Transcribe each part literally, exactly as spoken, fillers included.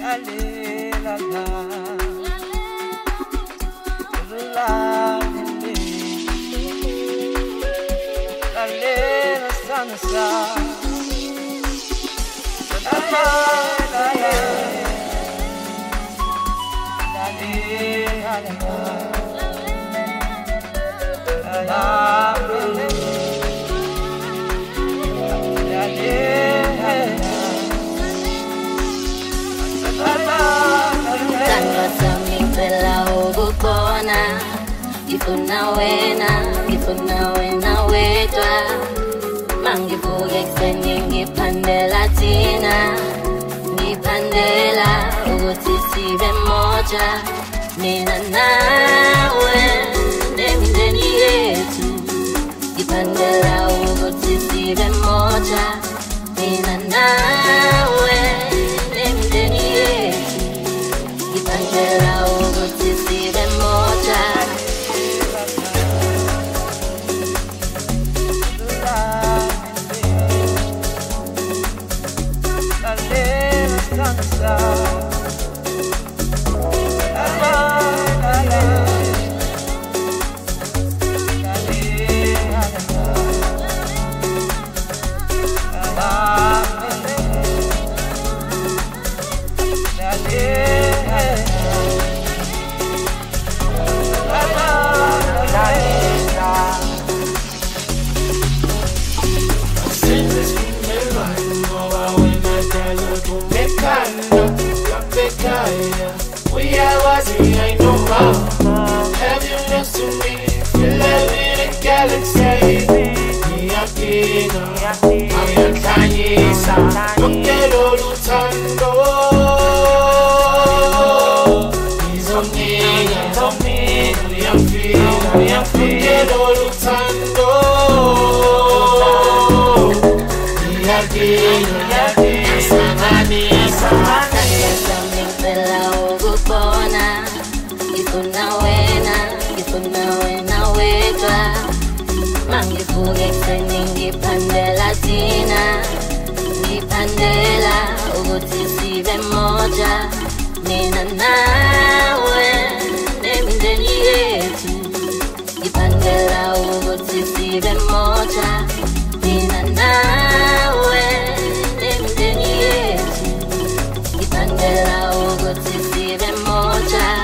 Ifuna wena, ifuna wena wedwa Mangivuke kuseni ngiphandela thina Ngiphandela ukuthi sibe moja Mina nawe, nemindeni yethu Ngiphandela ukuthi sibe moja Mina nawe, nemindeni yethu Ngiphandela ukuthi sibe moja We are wasn't I know how. Have you next to me? Feel like we're in a galaxy. We are Kino, I am Kanyisa. Look at all the tango. He's on me, he's on me. We are feeling, we are feeling. Look at all the tango. We are Kino, we are Kino. Samani, Samani. Ifuna wena, ifuna wena wedwa Mangivuke kuseni ngiphandela thina Ngiphandela ukuthi sibe moja Mina nawe, nemindeni yethu Ngiphandela ukuthi sibe moja Mina nawe, nemindeni yethu Ngiphandela ukuthi sibe moja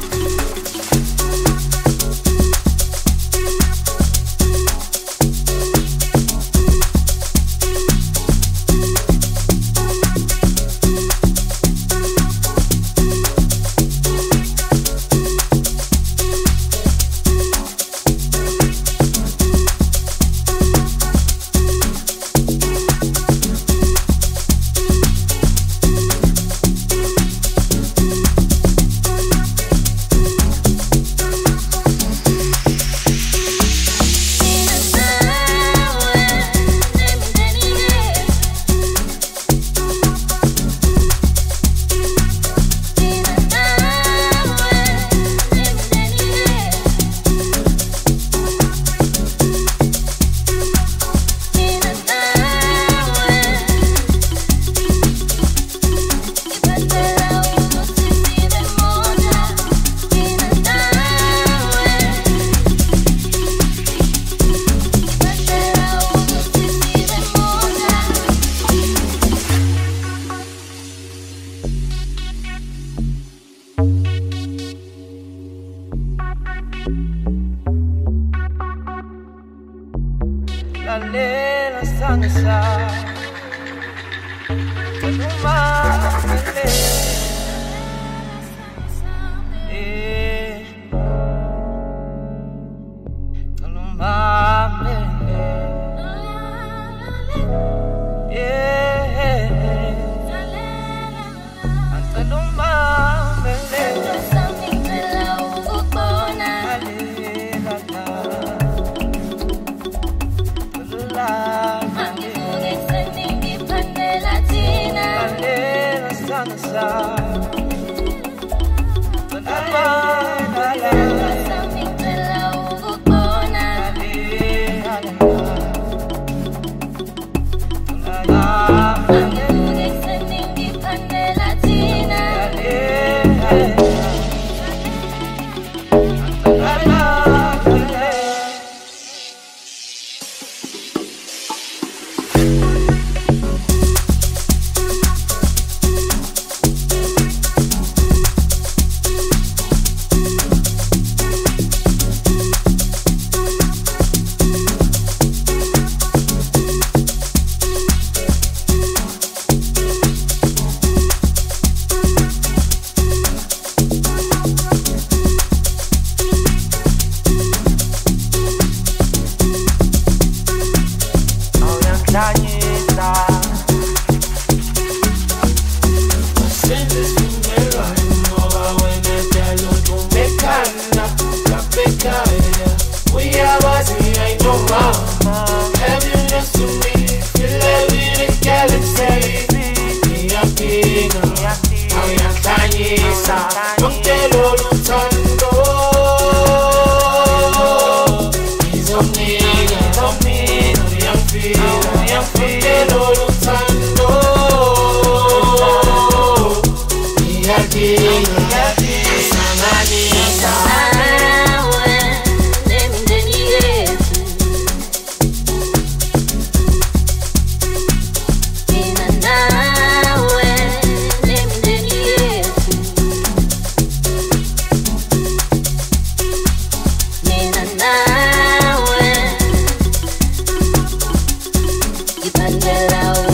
Lalela sansa Kalumamele Eh Kalumamele Eh Kalumamele uyangikhanyisa. Have you next to me? Feel like we the galaxy. Niyapinga, awuyangikhanyisa. Lonke lolu thando ngizomnika, ngizomnika, uyangifila, uyangifila. Lonke lolu thando ngiyadinga, ngiyadinga, ngisanganisa. Pandela.